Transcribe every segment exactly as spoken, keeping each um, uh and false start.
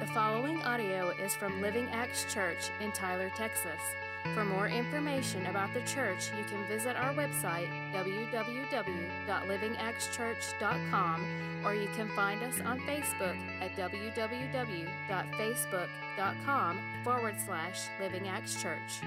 The following audio is from Living Acts Church in Tyler, Texas. For more information about the church, you can visit our website, w w w dot living acts church dot com, or you can find us on Facebook at w w w dot facebook dot com forward slash Living Acts Church.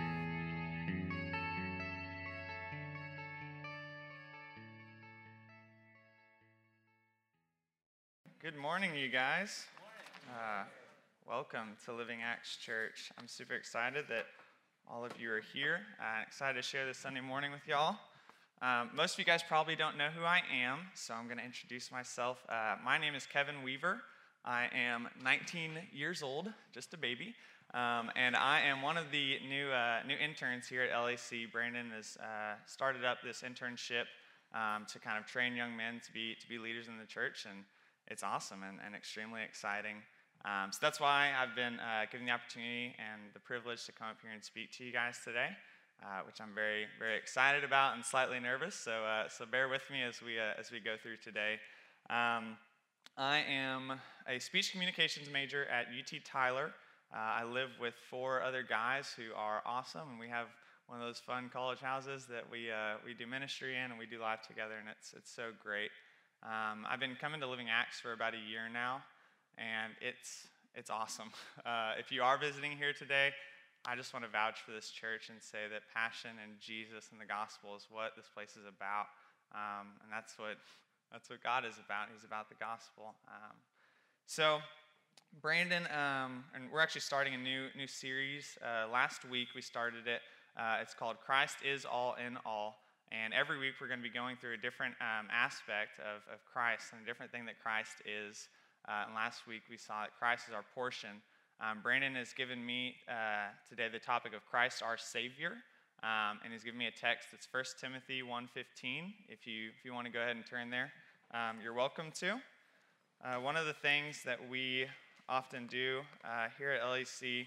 Good morning, you guys. Uh, welcome to Living Acts Church. I'm super excited that all of you are here. Uh, excited to share this Sunday morning with y'all. Um, most of you guys probably don't know who I am, so I'm going to introduce myself. Uh, my name is Kevin Weaver. I am nineteen years old, just a baby, um, and I am one of the new uh, new interns here at L A C. Brandon has uh, started up this internship um, to kind of train young men to be to be leaders in the church, and it's awesome and, and extremely exciting. Um, so that's why I've been uh, given the opportunity and the privilege to come up here and speak to you guys today, uh, which I'm very, very excited about and slightly nervous. So, uh, so bear with me as we uh, as we go through today. Um, I am a speech communications major at U T Tyler. Uh, I live with four other guys who are awesome, and we have one of those fun college houses that we uh, we do ministry in and we do life together, and it's it's so great. Um, I've been coming to Living Acts for about a year now, and it's it's awesome. Uh, if you are visiting here today, I just want to vouch for this church and say that passion and Jesus and the gospel is what this place is about, um, and that's what that's what God is about. He's about the gospel. Um, so, Brandon, um, and we're actually starting a new new series. Uh, last week we started it. Uh, it's called Christ is All in All. And every week we're going to be going through a different um, aspect of, of Christ and a different thing that Christ is. Uh, and last week we saw that Christ is our portion. Um, Brandon has given me uh, today the topic of Christ our Savior. Um, and he's given me a text that's First Timothy one fifteen. If you, if you want to go ahead and turn there, um, you're welcome to. Uh, one of the things that we often do uh, here at L A C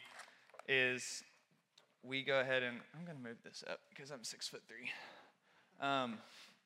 is we go ahead and, I'm going to move this up because I'm six foot three. Um,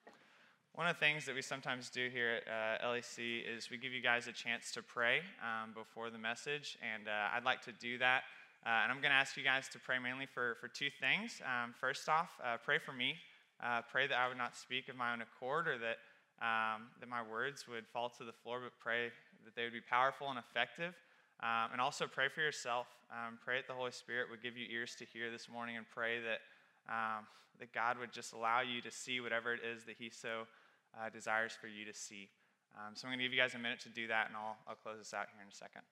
one of the things that we sometimes do here at uh, L A C is we give you guys a chance to pray um, before the message, and uh, I'd like to do that. Uh, and I'm going to ask you guys to pray mainly for, for two things. Um, first off, uh, pray for me. Uh, pray that I would not speak of my own accord or that, um, that my words would fall to the floor, but pray that they would be powerful and effective. Um, and also pray for yourself. Um, pray that the Holy Spirit would give you ears to hear this morning, and pray that Um, that God would just allow you to see whatever it is that He so uh, desires for you to see. Um, so I'm going to give you guys a minute to do that, and I'll, I'll close this out here in a second.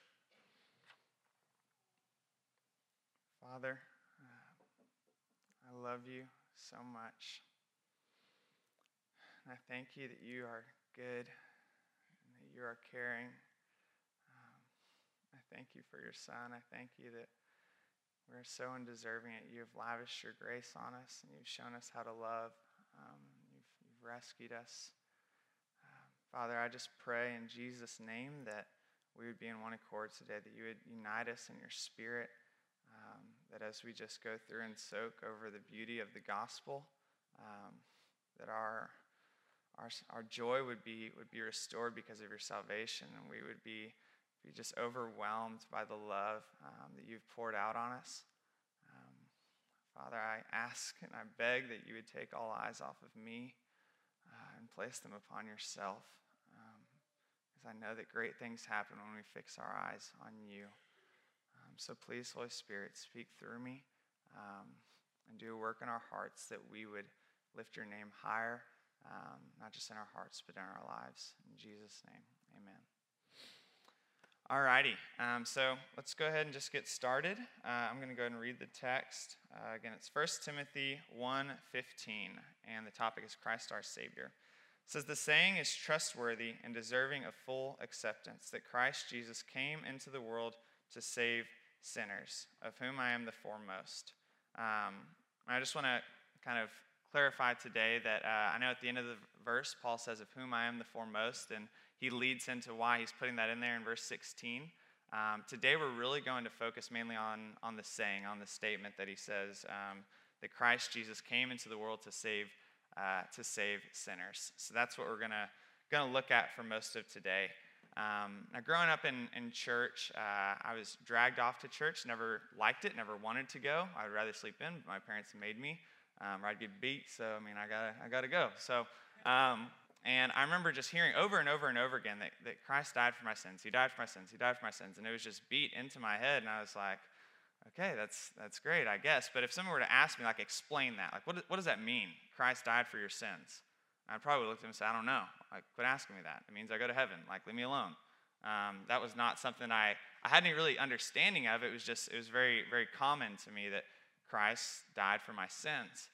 Father, uh, I love you so much. And I thank you that you are good and that you are caring. Um, I thank you for your Son. I thank you that we're so undeserving that you have lavished your grace on us, and you've shown us how to love. Um, you've, you've rescued us. Uh, Father, I just pray in Jesus' name that we would be in one accord today, that you would unite us in your spirit, um, that as we just go through and soak over the beauty of the gospel, um, that our, our our joy would be would be restored because of your salvation, and we would be be just overwhelmed by the love um, that you've poured out on us. Um, Father, I ask and I beg that you would take all eyes off of me uh, and place them upon yourself, because um, I know that great things happen when we fix our eyes on you. Um, so please, Holy Spirit, speak through me um, and do a work in our hearts that we would lift your name higher, um, not just in our hearts, but in our lives. In Jesus' name, amen. Alrighty, um, so let's go ahead and just get started. Uh, I'm going to go ahead and read the text. Uh, again, it's First Timothy one fifteen, and the topic is Christ our Savior. It says, "The saying is trustworthy and deserving of full acceptance, that Christ Jesus came into the world to save sinners, of whom I am the foremost." Um, I just want to kind of clarify today that uh, I know at the end of the verse, Paul says, "of whom I am the foremost," and he leads into why he's putting that in there in verse sixteen. Um, today we're really going to focus mainly on, on the saying, on the statement that he says um, that Christ Jesus came into the world to save uh, to save sinners. So that's what we're gonna gonna look at for most of today. Um, now, growing up in, in church, uh, I was dragged off to church, never liked it, never wanted to go. I would rather sleep in, but my parents made me, um, or I'd get beat, so, I mean, I gotta, I gotta go. So, um, and I remember just hearing over and over and over again that, that Christ died for my sins, he died for my sins, he died for my sins, and it was just beat into my head, and I was like, okay, that's that's great, I guess, but if someone were to ask me, like, explain that, like, what, what does that mean, Christ died for your sins? I'd probably look at him and say, I don't know. Like, quit asking me that. It means I go to heaven. Like, leave me alone. Um, that was not something I, I had any really understanding of. It was just, it was very, very common to me that Christ died for my sins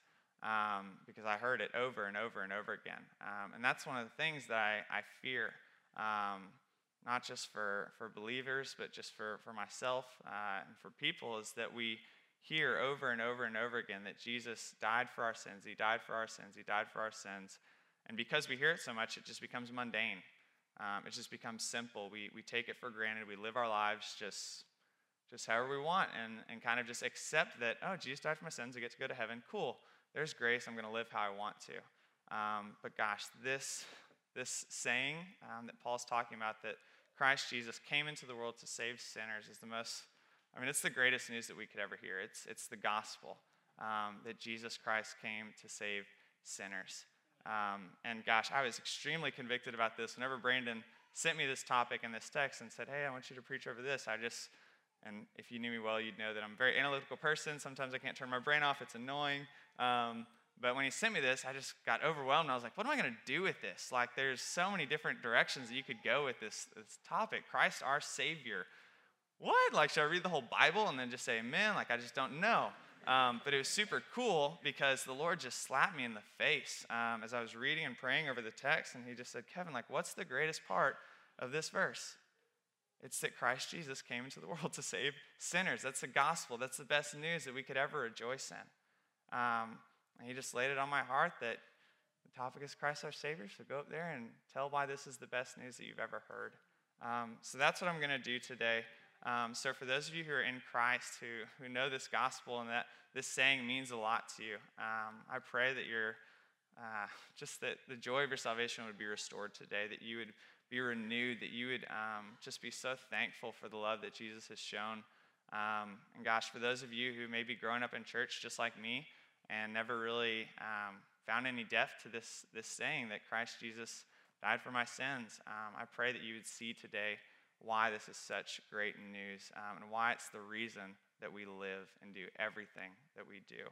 um, because I heard it over and over and over again. Um, and that's one of the things that I, I fear, um, not just for, for believers, but just for, for myself uh, and for people, is that we hear over and over and over again that Jesus died for our sins. He died for our sins. He died for our sins. And because we hear it so much, it just becomes mundane. Um, it just becomes simple. We we take it for granted. We live our lives just just however we want, and, and kind of just accept that, oh, Jesus died for my sins. I get to go to heaven. Cool. There's grace. I'm going to live how I want to. Um, but gosh, this, this saying um, that Paul's talking about, that Christ Jesus came into the world to save sinners, is the most, I mean, it's the greatest news that we could ever hear. It's, it's the gospel, um, that Jesus Christ came to save sinners. Um, and gosh, I was extremely convicted about this. Whenever Brandon sent me this topic and this text and said, hey, I want you to preach over this, I just, and if you knew me well, you'd know that I'm a very analytical person. Sometimes I can't turn my brain off. It's annoying. Um, but when he sent me this, I just got overwhelmed. I was like, what am I going to do with this? Like, there's so many different directions that you could go with this, this topic. Christ, our Savior. What? Like, should I read the whole Bible and then just say amen? Like, I just don't know. Um, but it was super cool because the Lord just slapped me in the face um, as I was reading and praying over the text, and he just said, Kevin, like, what's the greatest part of this verse? It's that Christ Jesus came into the world to save sinners. That's the gospel. That's the best news that we could ever rejoice in. Um, and he just laid it on my heart that the topic is Christ our Savior, so go up there and tell why this is the best news that you've ever heard. Um, so that's what I'm going to do today. Um, so for those of you who are in Christ, who, who know this gospel and that this saying means a lot to you, um, I pray that you're, uh, just that the joy of your salvation would be restored today, that you would be renewed, that you would um, just be so thankful for the love that Jesus has shown. Um, and gosh, for those of you who may be growing up in church just like me and never really um, found any depth to this, this saying that Christ Jesus died for my sins, um, I pray that you would see today why this is such great news, um, and why it's the reason that we live and do everything that we do.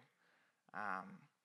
Um,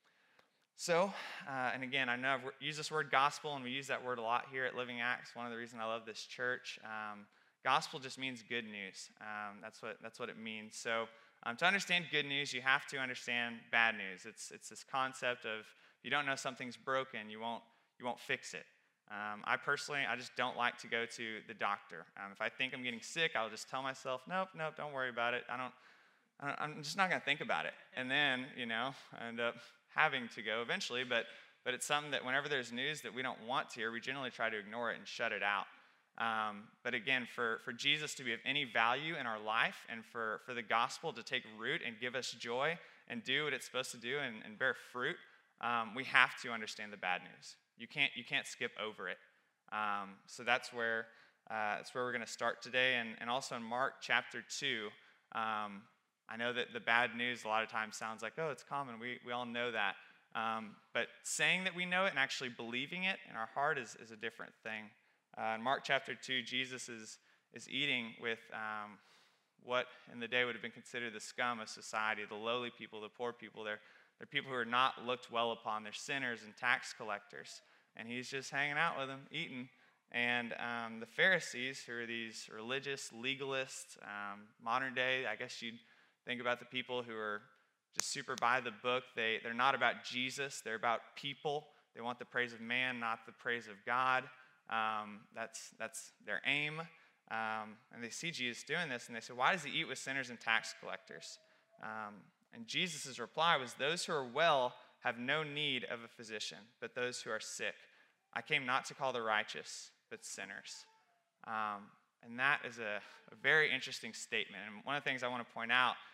so, uh, and again, I know I've used this word gospel, and we use that word a lot here at Living Acts. One of the reasons I love this church. Um, gospel just means good news. Um, that's what that's what it means. So, um, to understand good news, you have to understand bad news. It's it's this concept of, if you don't know something's broken, you won't you won't fix it. Um, I personally, I just don't like to go to the doctor. Um, if I think I'm getting sick, I'll just tell myself, nope, nope, don't worry about it. I don't, I don't I'm just not going to think about it. And then, you know, I end up having to go eventually. But but it's something that whenever there's news that we don't want to hear, we generally try to ignore it and shut it out. Um, but again, for, for Jesus to be of any value in our life, and for, for the gospel to take root and give us joy and do what it's supposed to do and, and bear fruit, um, we have to understand the bad news. You can't you can't skip over it. Um, so that's where uh, that's where we're going to start today, and, and also in Mark chapter two. Um, I know that the bad news a lot of times sounds like, oh, it's common. We we all know that, um, but saying that we know it and actually believing it in our heart is is a different thing. Uh, in Mark chapter two, Jesus is is eating with um, what in the day would have been considered the scum of society, the lowly people, the poor people. They're They're people who are not looked well upon. They're sinners and tax collectors. And he's just hanging out with them, eating. And um, the Pharisees, who are these religious legalists, um, modern day, I guess you'd think about the people who are just super by the book. They, they're not about Jesus. They're about people. They want the praise of man, not the praise of God. Um, that's, that's their aim. Um, and they see Jesus doing this, and they say, why does he eat with sinners and tax collectors? Um, And Jesus' reply was, those who are well have no need of a physician, but those who are sick. I came not to call the righteous, but sinners. Um, and that is a, a very interesting statement. And one of the things I want to point out,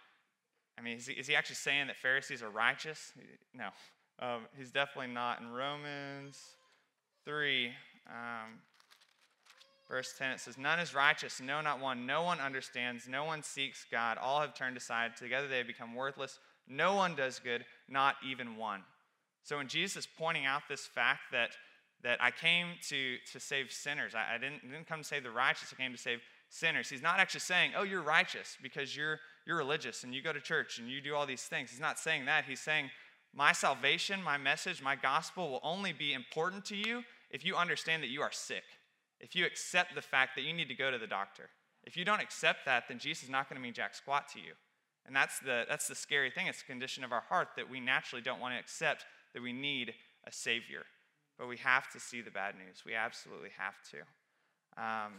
I mean, is he, is he actually saying that Pharisees are righteous? No, um, he's definitely not. In Romans three, um, Verse ten, it says, none is righteous, no, not one. No one understands, no one seeks God. All have turned aside. Together they have become worthless. No one does good, not even one. So when Jesus is pointing out this fact that, that I came to, to save sinners, I, I didn't, didn't come to save the righteous, I came to save sinners. He's not actually saying, oh, you're righteous because you're, you're religious and you go to church and you do all these things. He's not saying that. He's saying, my salvation, my message, my gospel will only be important to you if you understand that you are sick. If you accept the fact that you need to go to the doctor. If you don't accept that, then Jesus is not going to mean jack squat to you. And that's the, that's the scary thing. It's the condition of our heart that we naturally don't want to accept that we need a Savior. But we have to see the bad news. We absolutely have to. Um,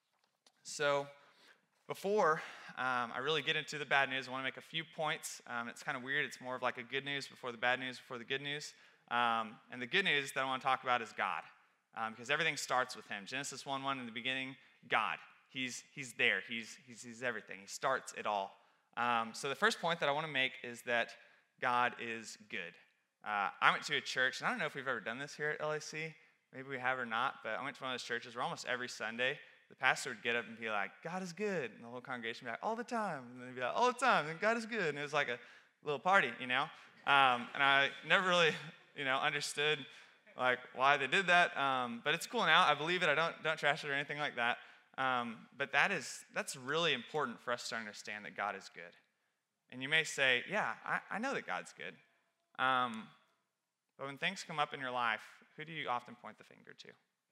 so before um, I really get into the bad news, I want to make a few points. Um, it's kind of weird. It's more of like a good news before the bad news before the good news. Um, and the good news that I want to talk about is God. Um, because everything starts with him. Genesis one one, in the beginning, God. He's, he's there. He's, he's, he's everything. He starts it all. Um, so the first point that I want to make is that God is good. Uh, I went to a church, and I don't know if we've ever done this here at L A C. Maybe we have or not, but I went to one of those churches where almost every Sunday, the pastor would get up and be like, God is good. And the whole congregation would be like, all the time. And then he'd be like, all the time. And God is good. And it was like a little party, you know. Um, and I never really, you know, understood like why they did that, um, but it's cool now. I believe it. I don't don't trash it or anything like that. Um, but that is that's really important for us to understand that God is good. And you may say, "Yeah, I, I know that God's good." Um, but when things come up in your life, who do you often point the finger to?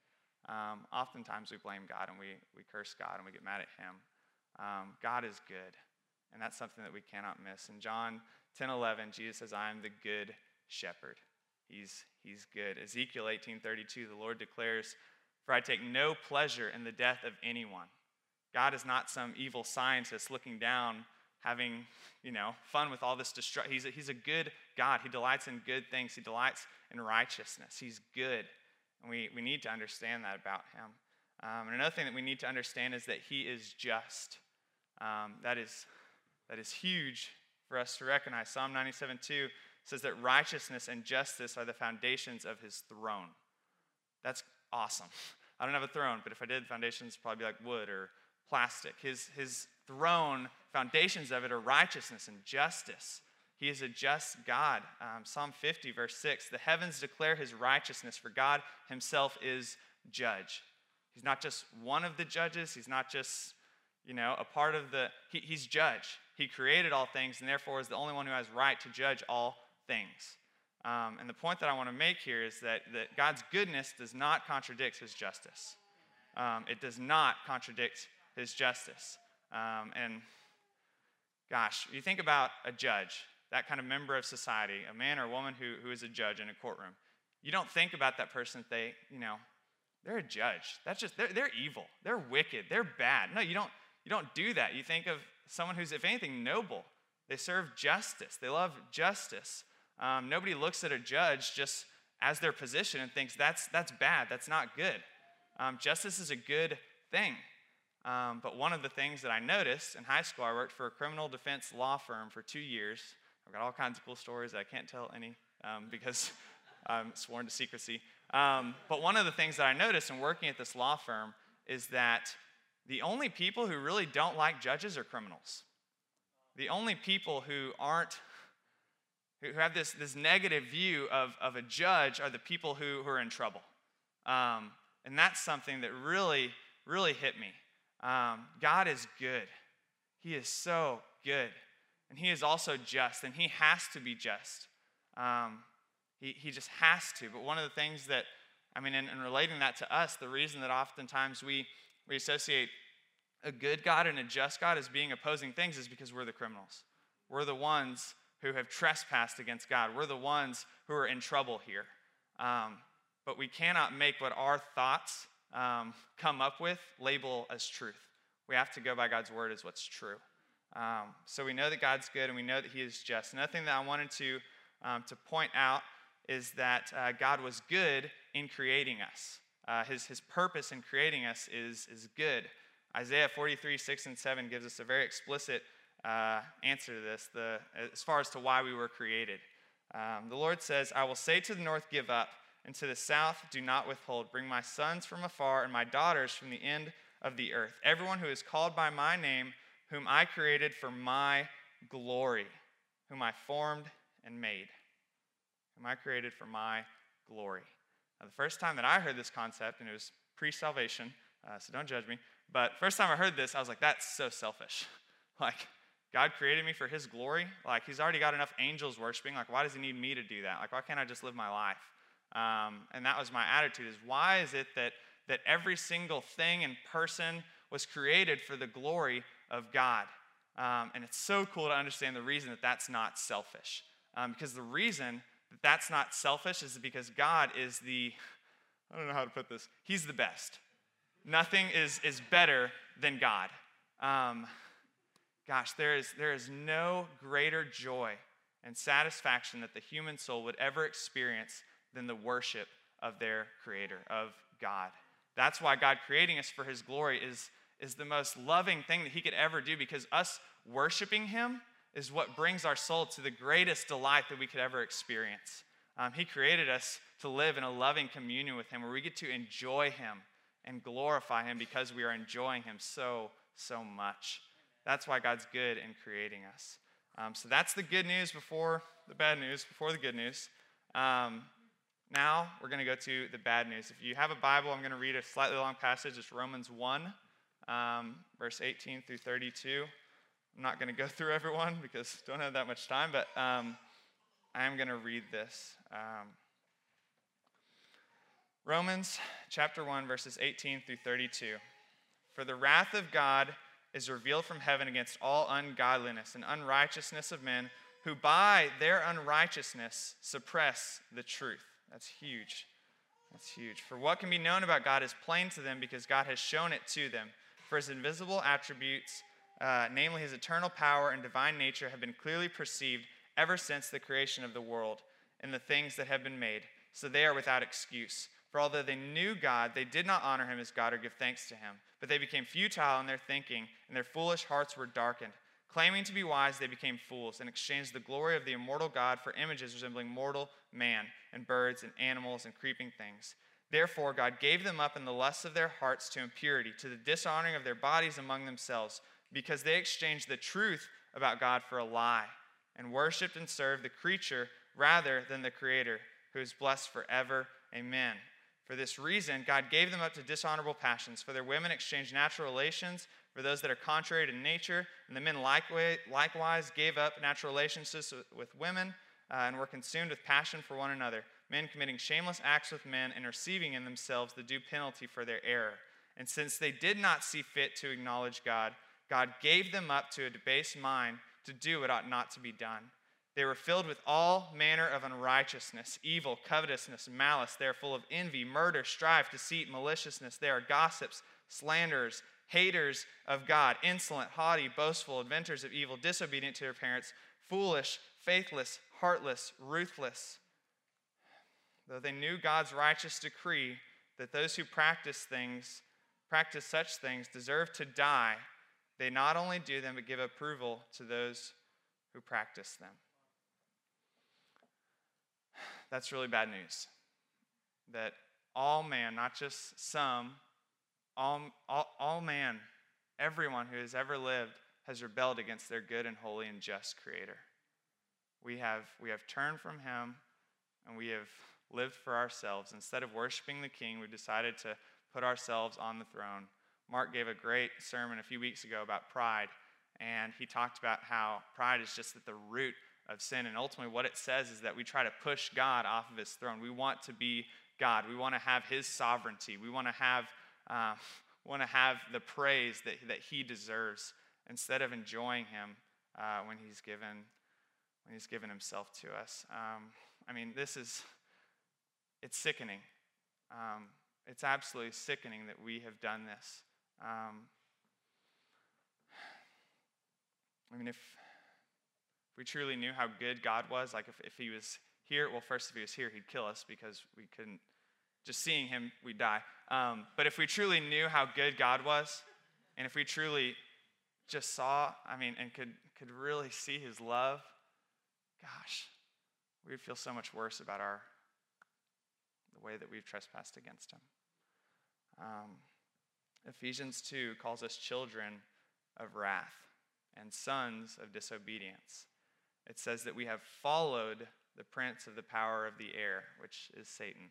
Um, oftentimes we blame God and we we curse God and we get mad at Him. Um, God is good, and that's something that we cannot miss. In John ten eleven, Jesus says, "I am the good shepherd." He's, he's good. Ezekiel eighteen thirty-two, the Lord declares, "For I take no pleasure in the death of anyone." God is not some evil scientist looking down, having, you know, fun with all this destruction. He's a, he's a good God. He delights in good things. He delights in righteousness. He's good. And we, we need to understand that about him. Um, and another thing that we need to understand is that he is just. Um, that is, that is huge for us to recognize. Psalm ninety-seven two says that righteousness and justice are the foundations of his throne. That's awesome. I don't have a throne, but if I did, foundations would probably be like wood or plastic. His, his throne, foundations of it are righteousness and justice. He is a just God. Um, Psalm fifty, verse six, the heavens declare his righteousness, for God himself is judge. He's not just one of the judges. He's not just, you know, a part of the, he, he's judge. He created all things and therefore is the only one who has right to judge all things. Um, and the point that I want to make here is that, that God's goodness does not contradict his justice. Um, it does not contradict his justice. Um, and gosh, you think about a judge, that kind of member of society, a man or a woman who, who is a judge in a courtroom. You don't think about that person that they, you know, they're a judge. That's just, they're, they're evil. They're wicked. They're bad. No, you don't, you don't do that. You think of someone who's, if anything, noble. They serve justice. They love justice. Um, nobody looks at a judge just as their position and thinks that's that's bad, that's not good. Um, justice is a good thing. Um, but one of the things that I noticed in high school, I worked for a criminal defense law firm for two years. I've got all kinds of cool stories. I can't tell any um, because I'm sworn to secrecy. Um, but one of the things that I noticed in working at this law firm is that the only people who really don't like judges are criminals. The only people who aren't who have this, this negative view of, of a judge are the people who, who are in trouble. Um, and that's something that really, really hit me. Um, God is good. He is so good. And he is also just, and he has to be just. Um, he, he just has to. But one of the things that, I mean, in, in relating that to us, the reason that oftentimes we, we associate a good God and a just God as being opposing things is because we're the criminals. We're the ones who have trespassed against God. We're the ones who are in trouble here. Um, but we cannot make what our thoughts um, come up with label as truth. We have to go by God's word as what's true. Um, so we know that God's good and we know that he is just. Another thing that I wanted to, um, to point out is that uh, God was good in creating us. Uh, his, his purpose in creating us is, is good. Isaiah forty-three, six and seven gives us a very explicit Uh, answer to this, the, as far as to why we were created. Um, the Lord says, I will say to the north, give up, and to the south do not withhold. Bring my sons from afar and my daughters from the end of the earth. Everyone who is called by my name, whom I created for my glory, whom I formed and made, whom I created for my glory. Now, the first time that I heard this concept, and it was pre-salvation, uh, so don't judge me, but first time I heard this, I was like, that's so selfish. Like, God created me for his glory. Like, he's already got enough angels worshiping. Like, why does he need me to do that? Like, why can't I just live my life? Um, and that was my attitude, is why is it that, that every single thing and person was created for the glory of God? Um, and it's so cool to understand the reason that that's not selfish. Um, because the reason that that's not selfish is because God is the, I don't know how to put this, he's the best. Nothing is, is better than God. Um, Gosh, there is, there is no greater joy and satisfaction that the human soul would ever experience than the worship of their Creator, of God. That's why God creating us for his glory is, is the most loving thing that he could ever do, because us worshiping him is what brings our soul to the greatest delight that we could ever experience. Um, he created us to live in a loving communion with him where we get to enjoy him and glorify him because we are enjoying him so, so much. That's why God's good in creating us. Um, so that's the good news before the bad news, before the good news. Um, now we're going to go to the bad news. If you have a Bible, I'm going to read a slightly long passage. It's Romans one, um, verse eighteen through thirty-two. I'm not going to go through everyone because I don't have that much time, but um, I am going to read this. Um, Romans chapter one, verses eighteen through thirty-two. For the wrath of God is revealed from heaven against all ungodliness and unrighteousness of men who by their unrighteousness suppress the truth. That's huge. That's huge. For what can be known about God is plain to them because God has shown it to them. For his invisible attributes, uh, namely his eternal power and divine nature, have been clearly perceived ever since the creation of the world and the things that have been made. So they are without excuse. For although they knew God, they did not honor him as God or give thanks to him. But they became futile in their thinking, and their foolish hearts were darkened. Claiming to be wise, they became fools, and exchanged the glory of the immortal God for images resembling mortal man, and birds, and animals, and creeping things. Therefore God gave them up in the lusts of their hearts to impurity, to the dishonoring of their bodies among themselves, because they exchanged the truth about God for a lie, and worshipped and served the creature rather than the Creator, who is blessed forever. Amen. For this reason, God gave them up to dishonorable passions. For their women exchanged natural relations for those that are contrary to nature, and the men likewise gave up natural relations with women uh, and were consumed with passion for one another, men committing shameless acts with men and receiving in themselves the due penalty for their error. And since they did not see fit to acknowledge God, God gave them up to a debased mind to do what ought not to be done. They were filled with all manner of unrighteousness, evil, covetousness, malice. They are full of envy, murder, strife, deceit, maliciousness. They are gossips, slanderers, haters of God, insolent, haughty, boastful, inventors of evil, disobedient to their parents, foolish, faithless, heartless, ruthless. Though they knew God's righteous decree that those who practice things, practice such things deserve to die, they not only do them but give approval to those who practice them. That's really bad news. That all man, not just some, all, all, all man, everyone who has ever lived has rebelled against their good and holy and just Creator. We have, we have turned from him and we have lived for ourselves. Instead of worshiping the King, we've decided to put ourselves on the throne. Mark gave a great sermon a few weeks ago about pride, and he talked about how pride is just at the root of sin, and ultimately what it says is that we try to push God off of his throne. We want to be God. We want to have his sovereignty. We want to have uh, want to have the praise that, that he deserves instead of enjoying him uh, when he's given when he's given himself to us. Um, I mean, this is, it's sickening. Um, it's absolutely sickening that we have done this. Um, I mean, if If we truly knew how good God was, like if, if he was here, well, first, if he was here, he'd kill us because we couldn't, just seeing him, we'd die. Um, but if we truly knew how good God was, and if we truly just saw, I mean, and could, could really see his love, gosh, we would feel so much worse about our, the the way that we've trespassed against him. Um, Ephesians two calls us children of wrath and sons of disobedience. It says that we have followed the prince of the power of the air, which is Satan.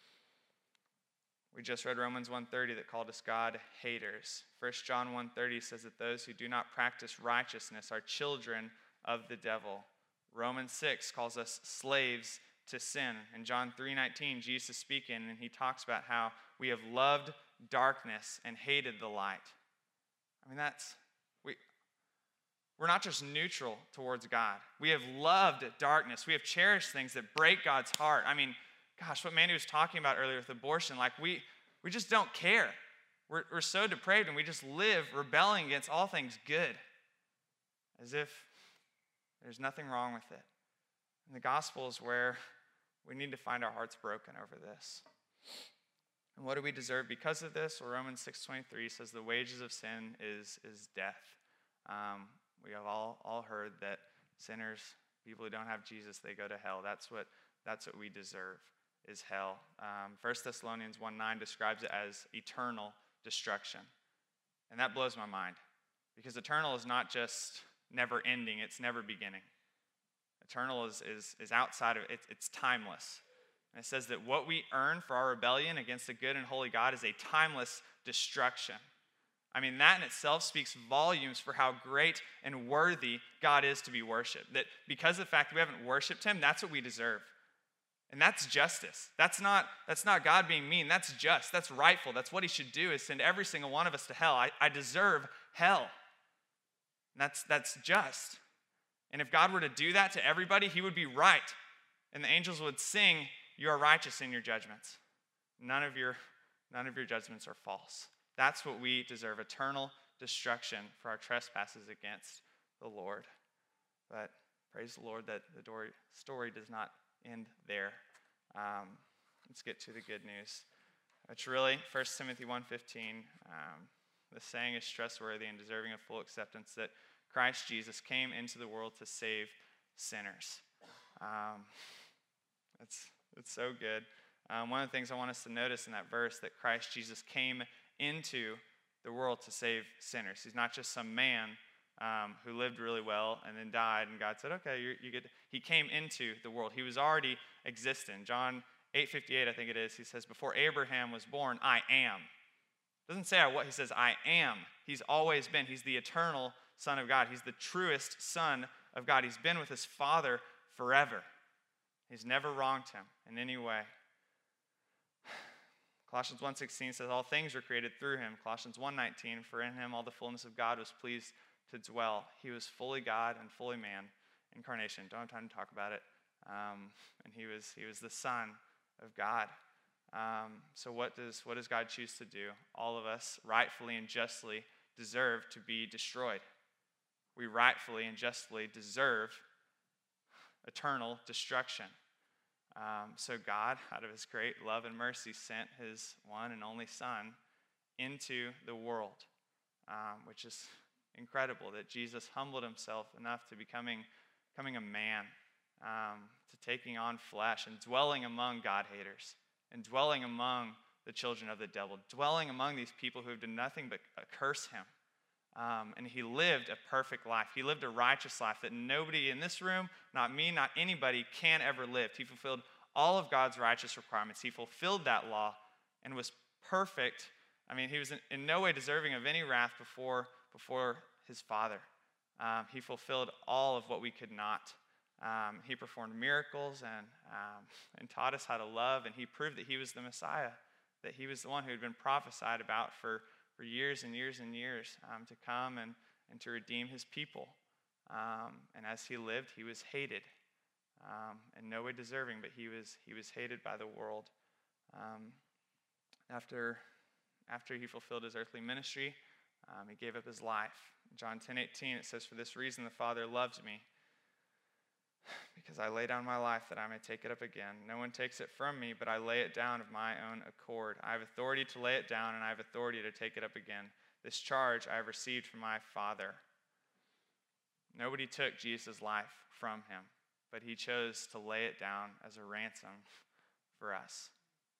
We just read Romans one thirty that called us God haters. First John one thirty says that those who do not practice righteousness are children of the devil. Romans six calls us slaves to sin. In John three nineteen, Jesus is speaking, and he talks about how we have loved darkness and hated the light. I mean, that's, we, we're not just neutral towards God. We have loved darkness. We have cherished things that break God's heart. I mean, gosh, what Mandy was talking about earlier with abortion, like we, we just don't care. We're, we're so depraved, and we just live rebelling against all things good, as if there's nothing wrong with it. And the gospel is where we need to find our hearts broken over this. And what do we deserve because of this? Well, Romans six twenty-three says the wages of sin is, is death. Um, we have all, all heard that sinners, people who don't have Jesus, they go to hell. That's what, that's what we deserve, is hell. Um, First Thessalonians one nine describes it as eternal destruction. And that blows my mind, because eternal is not just never ending, it's never beginning. Eternal is, is, is outside of it, it's timeless. And it says that what we earn for our rebellion against a good and holy God is a timeless destruction. I mean, that in itself speaks volumes for how great and worthy God is to be worshiped. That because of the fact that we haven't worshiped him, that's what we deserve. And that's justice. That's not, that's not God being mean. That's just. That's rightful. That's what he should do, is send every single one of us to hell. I, I deserve hell. And that's, that's just. And if God were to do that to everybody, he would be right. And the angels would sing, "You are righteous in your judgments. None of your, none of your judgments are false." That's what we deserve, eternal destruction for our trespasses against the Lord. But praise the Lord that the story does not end there. Um, let's get to the good news. It's really First Timothy one fifteen. Um, the saying is trustworthy and deserving of full acceptance, that Christ Jesus came into the world to save sinners. Um, it's, it's so good. Um, one of the things I want us to notice in that verse, that Christ Jesus came into the world to save sinners. He's not just some man um, who lived really well and then died, and God said, okay, you're, you get. He came into the world. He was already existing. John eight fifty-eight, I think it is, he says, before Abraham was born, I am. Doesn't say I what, he says, I am. He's always been. He's the eternal Son of God. He's the truest Son of God. He's been with his Father forever. He's never wronged him in any way. Colossians one sixteen says, all things were created through him. Colossians one nineteen, for in him all the fullness of God was pleased to dwell. He was fully God and fully man. Incarnation, don't have time to talk about it. Um, and he was he was the Son of God. Um, so what does what does God choose to do? All of us rightfully and justly deserve to be destroyed. We rightfully and justly deserve eternal destruction. Um, so God, out of his great love and mercy, sent his one and only Son into the world, um, which is incredible that Jesus humbled himself enough to becoming, becoming a man, um, to taking on flesh and dwelling among God haters and dwelling among the children of the devil, dwelling among these people who have done nothing but curse him. Um, and he lived a perfect life. He lived a righteous life that nobody in this room, not me, not anybody, can ever live. He fulfilled all of God's righteous requirements. He fulfilled that law and was perfect. I mean, he was in, in no way deserving of any wrath before, before his Father. Um, he fulfilled all of what we could not. Um, he performed miracles and, um, and taught us how to love, and he proved that he was the Messiah, that he was the one who had been prophesied about for for years and years and years um, to come and, and to redeem his people. Um, and as he lived, he was hated, um, in no way deserving, but he was he was hated by the world. Um, after, after he fulfilled his earthly ministry, um, he gave up his life. In John ten eighteen, it says, for this reason the Father loves me, because I lay down my life that I may take it up again. No one takes it from me, but I lay it down of my own accord. I have authority to lay it down, and I have authority to take it up again. This charge I have received from my Father. Nobody took Jesus' life from him, but he chose to lay it down as a ransom for us.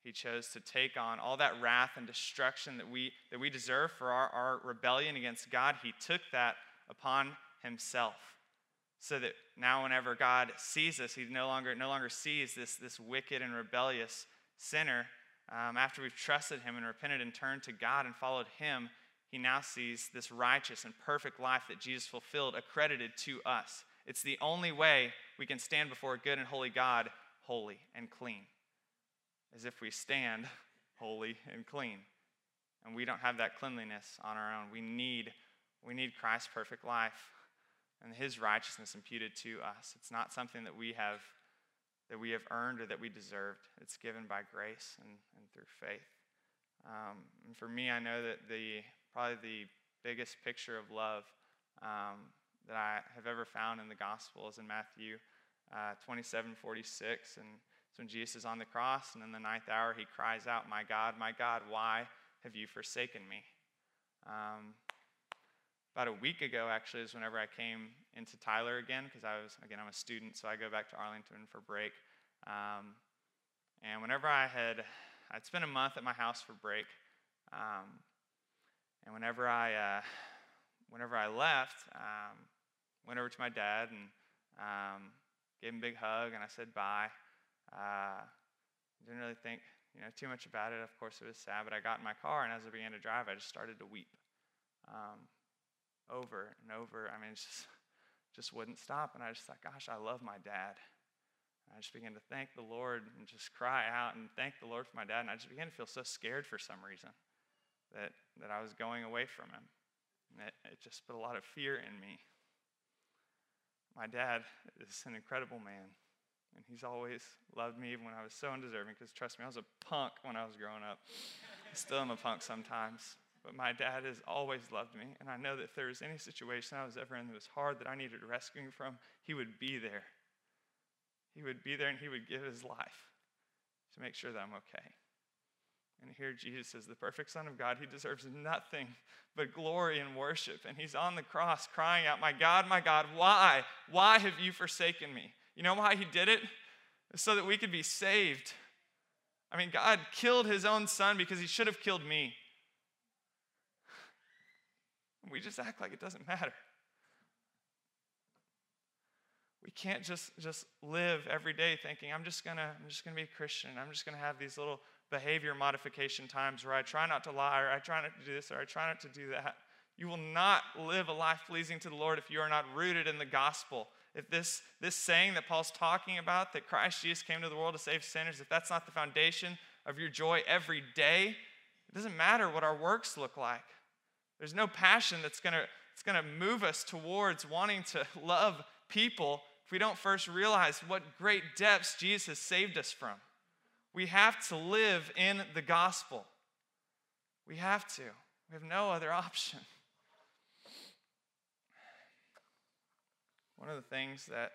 He chose to take on all that wrath and destruction that we, that we deserve for our, our rebellion against God. He took that upon himself, so that now whenever God sees us, he no longer, no longer sees this, this wicked and rebellious sinner. Um, after we've trusted him and repented and turned to God and followed him, he now sees this righteous and perfect life that Jesus fulfilled accredited to us. It's the only way we can stand before a good and holy God, holy and clean, as if we stand holy and clean. And we don't have that cleanliness on our own. We need, we need Christ's perfect life and his righteousness imputed to us. It's not something that we have that we have earned or that we deserved. It's given by grace and, and through faith. Um, and for me, I know that the probably the biggest picture of love um, that I have ever found in the gospel is in Matthew uh, twenty-seven forty-six, and it's when Jesus is on the cross, and in the ninth hour he cries out, "My God, my God, why have you forsaken me?" Um, about a week ago, actually, is whenever I came into Tyler again, because I was, again, I'm a student, so I go back to Arlington for break. Um, and whenever I had, I'd spent a month at my house for break, um, and whenever I, uh, whenever I left, um, went over to my dad and um, gave him a big hug, and I said bye. Uh, didn't really think, you know, too much about it. Of course, it was sad, but I got in my car, and as I began to drive, I just started to weep. Um, over and over. I mean, it just, just wouldn't stop. And I just thought, gosh, I love my dad. And I just began to thank the Lord and just cry out and thank the Lord for my dad. And I just began to feel so scared for some reason that, that I was going away from him. And it, it just put a lot of fear in me. My dad is an incredible man. And he's always loved me even when I was so undeserving, because trust me, I was a punk when I was growing up. I still am a punk sometimes. But my dad has always loved me, and I know that if there was any situation I was ever in that was hard that I needed rescuing from, he would be there. He would be there, and he would give his life to make sure that I'm okay. And here Jesus is the perfect Son of God. He deserves nothing but glory and worship, and he's on the cross crying out, "My God, my God, why? Why have you forsaken me?" You know why he did it? So that we could be saved. I mean, God killed his own son because he should have killed me. We just act like it doesn't matter. We can't just, just live every day thinking, I'm just gonna, I'm just gonna be a Christian. I'm just gonna have these little behavior modification times where I try not to lie, or I try not to do this, or I try not to do that. You will not live a life pleasing to the Lord if you are not rooted in the gospel. If this, this saying that Paul's talking about, that Christ Jesus came to the world to save sinners, if that's not the foundation of your joy every day, it doesn't matter what our works look like. There's no passion that's going to it's going to move us towards wanting to love people if we don't first realize what great depths Jesus has saved us from. We have to live in the gospel. We have to. We have no other option. One of the things that,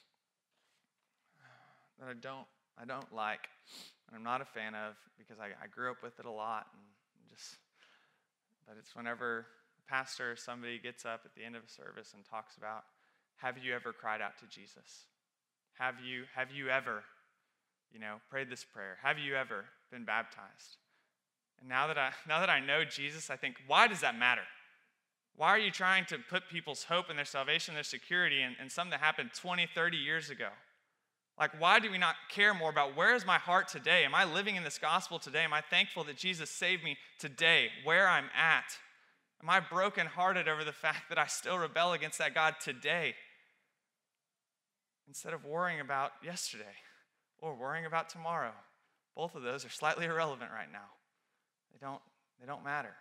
that I don't I don't like, and I'm not a fan of, because I, I grew up with it a lot, and just but it's whenever a pastor or somebody gets up at the end of a service and talks about, have you ever cried out to Jesus? Have you, have you ever, you know, prayed this prayer? Have you ever been baptized? And now that I now that I know Jesus, I think, why does that matter? Why are you trying to put people's hope in their salvation, their security, in, in something that happened twenty, thirty years ago? Like, why do we not care more about where is my heart today? Am I living in this gospel today? Am I thankful that Jesus saved me today, where I'm at? Am I brokenhearted over the fact that I still rebel against that God today? Instead of worrying about yesterday or worrying about tomorrow. Both of those are slightly irrelevant right now. They don't, they don't matter.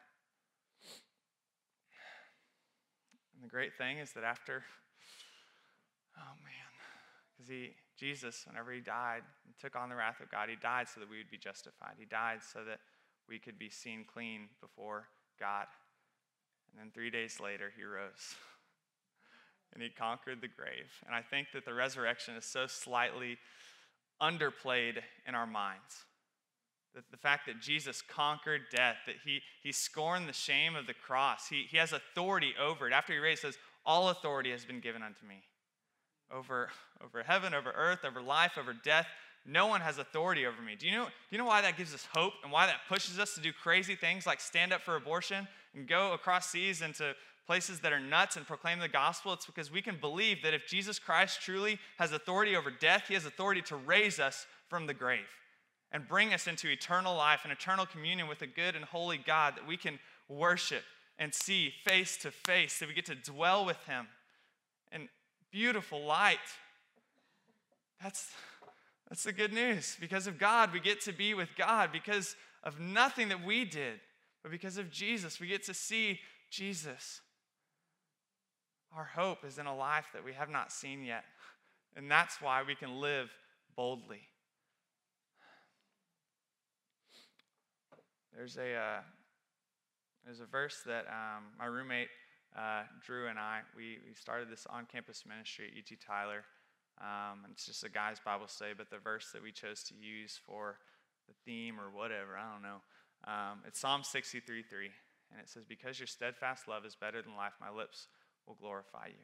And the great thing is that after, oh man, because he, Jesus, whenever he died and took on the wrath of God, he died so that we would be justified. He died so that we could be seen clean before God. And then three days later, he rose. And he conquered the grave. And I think that the resurrection is so slightly underplayed in our minds. That the fact that Jesus conquered death, that he, he scorned the shame of the cross. He, he has authority over it. After he raised, he says, all authority has been given unto me. Over, over heaven, over earth, over life, over death. no one has authority over me. Do you know, do you know why that gives us hope and why that pushes us to do crazy things like stand up for abortion and go across seas into places that are nuts and proclaim the gospel? It's because we can believe that if Jesus Christ truly has authority over death, he has authority to raise us from the grave and bring us into eternal life and eternal communion with a good and holy God that we can worship and see face to face, that we get to dwell with him. And beautiful light. That's, that's the good news. Because of God, we get to be with God. Because of nothing that we did, but because of Jesus, we get to see Jesus. Our hope is in a life that we have not seen yet. And that's why we can live boldly. There's a, uh, there's a verse that um, my roommate, uh, Drew, and I, we, we started this on-campus ministry at U T Tyler. Um, and it's just a guy's Bible study, but the verse that we chose to use for the theme or whatever, I don't know. Um, it's Psalm sixty-three three, and it says, because your steadfast love is better than life, my lips will glorify you.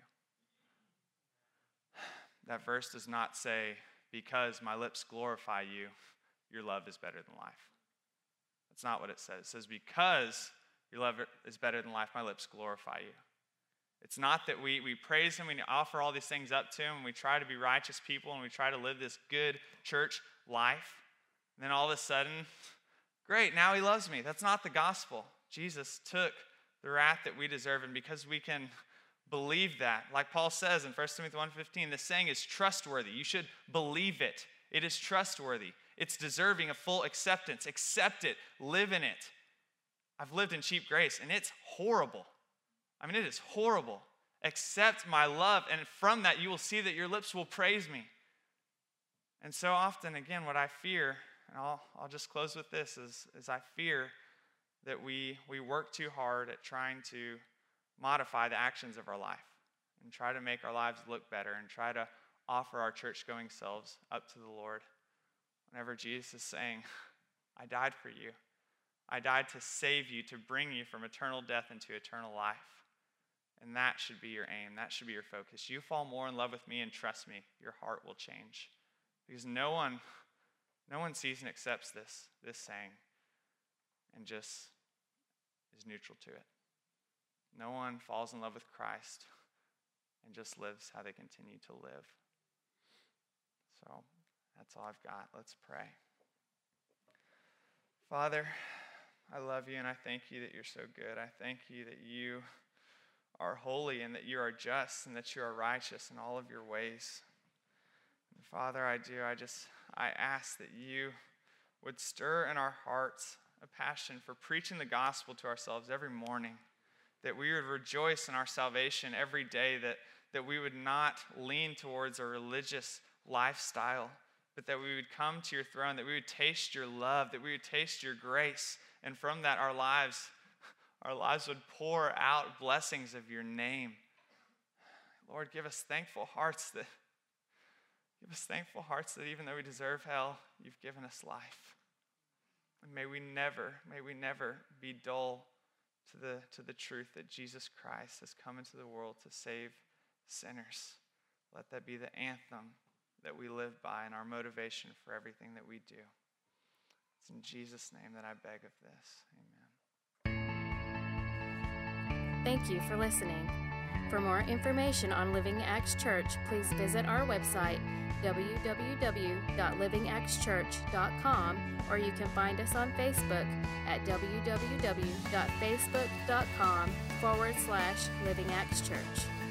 That verse does not say, because my lips glorify you, your love is better than life. That's not what it says. It says, because your love is better than life, my lips glorify you. It's not that we, we praise him, we offer all these things up to him, and we try to be righteous people, and we try to live this good church life. And then all of a sudden, great, now he loves me. That's not the gospel. Jesus took the wrath that we deserve, and because we can believe that, like Paul says in First Timothy one fifteen, this saying is trustworthy. You should believe it. It is trustworthy. It's deserving of full acceptance. Accept it. Live in it. I've lived in cheap grace, and it's horrible. I mean, it is horrible. Accept my love, and from that, you will see that your lips will praise me. And so often, again, what I fear, and I'll, I'll just close with this, is, is I fear that we, we work too hard at trying to modify the actions of our life and try to make our lives look better and try to offer our church-going selves up to the Lord. Whenever Jesus is saying, I died for you. I died to save you, to bring you from eternal death into eternal life. And that should be your aim. That should be your focus. You fall more in love with me and trust me, your heart will change. Because no one, no one sees and accepts this, this saying and just is neutral to it. No one falls in love with Christ and just lives how they continue to live. So that's all I've got. Let's pray. Father, I love you and I thank you that you're so good. I thank you that you are holy and that you are just and that you are righteous in all of your ways. And Father, I do, I just, I ask that you would stir in our hearts a passion for preaching the gospel to ourselves every morning, that we would rejoice in our salvation every day, that, that we would not lean towards a religious lifestyle, but that we would come to your throne, that we would taste your love, that we would taste your grace, and from that our lives, our lives would pour out blessings of your name. Lord, give us thankful hearts that, give us thankful hearts that even though we deserve hell, you've given us life. And may we never, may we never be dull to the, to the truth that Jesus Christ has come into the world to save sinners. Let that be the anthem that we live by and our motivation for everything that we do. It's in Jesus' name that I beg of this. Amen. Thank you for listening. For more information on Living Acts Church, please visit our website, w w w dot living acts church dot com, or you can find us on Facebook at w w w dot facebook dot com forward slash Living Acts Church.